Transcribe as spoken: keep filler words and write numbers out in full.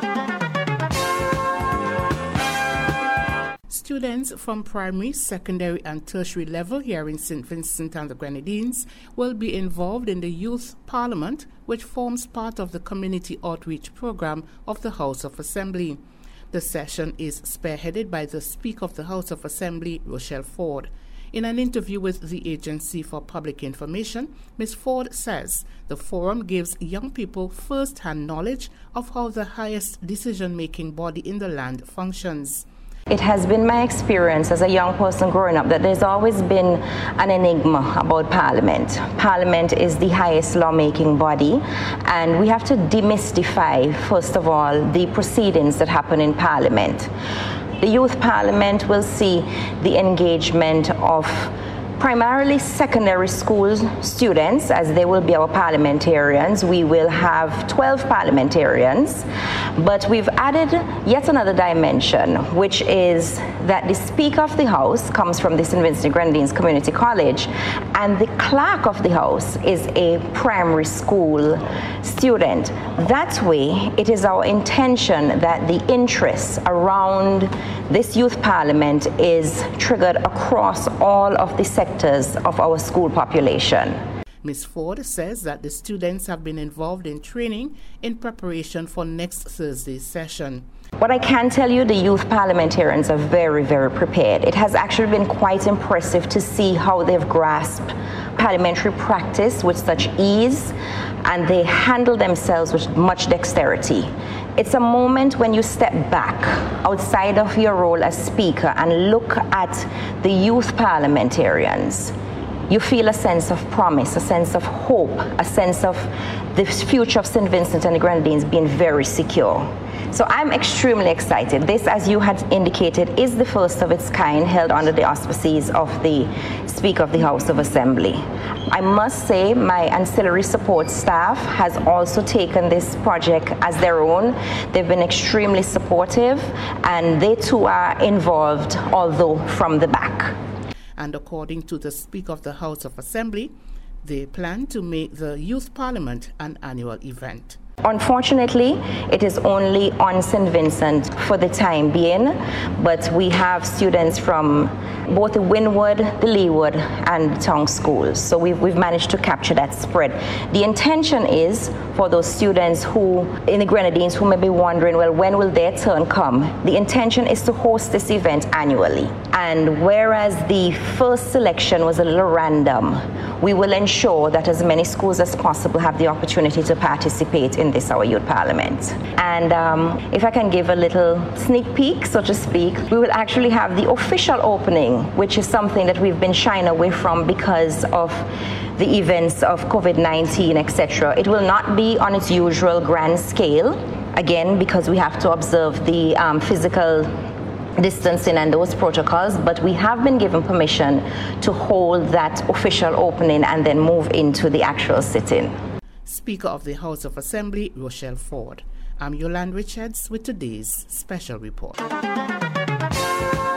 Students from primary, secondary and tertiary level here in Saint Vincent and the Grenadines will be involved in the Youth Parliament, which forms part of the community outreach program of the House of Assembly. The session is spearheaded by the Speaker of the House of Assembly, Rochelle Ford. In an interview with the Agency for Public Information, Miz Ford says the forum gives young people first-hand knowledge of how the highest decision-making body in the land functions. It has been my experience as a young person growing up that there's always been an enigma about Parliament. Parliament is the highest lawmaking body, and we have to demystify, first of all, the proceedings that happen in Parliament. The Youth Parliament will see the engagement of primarily secondary school students, as they will be our parliamentarians. We will have twelve parliamentarians, but we've added yet another dimension, which is that the Speaker of the House comes from the Saint Vincent Grenadines Community College, and the Clerk of the House is a primary school student. That way, it is our intention that the interest around this youth parliament is triggered across all of the sectors of our school population. Miz Ford says that the students have been involved in training in preparation for next Thursday's session. What I can tell you, the youth parliamentarians are very, very prepared. It has actually been quite impressive to see how they've grasped parliamentary practice with such ease, and they handle themselves with much dexterity. It's a moment when you step back outside of your role as Speaker and look at the youth parliamentarians. You feel a sense of promise, a sense of hope, a sense of the future of Saint Vincent and the Grenadines being very secure. So I'm extremely excited. This, as you had indicated, is the first of its kind held under the auspices of the Speaker of the House of Assembly. I must say my ancillary support staff has also taken this project as their own. They've been extremely supportive, and they too are involved, although from the back. And according to the Speaker of the House of Assembly, they plan to make the Youth Parliament an annual event. Unfortunately, it is only on Saint Vincent for the time being, but we have students from both the Windward, the Leeward, and the Town schools. So we've, we've managed to capture that spread. The intention is for those students who, in the Grenadines, who may be wondering, well, when will their turn come? The intention is to host this event annually. And whereas the first selection was a little random, we will ensure that as many schools as possible have the opportunity to participate in this, our Youth Parliament. And um, if I can give a little sneak peek, so to speak, we will actually have the official opening, which is something that we've been shying away from because of the events of COVID nineteen, et cetera. It will not be on its usual grand scale, again, because we have to observe the um, physical distancing and those protocols, but we have been given permission to hold that official opening and then move into the actual sit-in. Speaker of the House of Assembly, Rochelle Ford. I'm Yolande Richards with today's special report.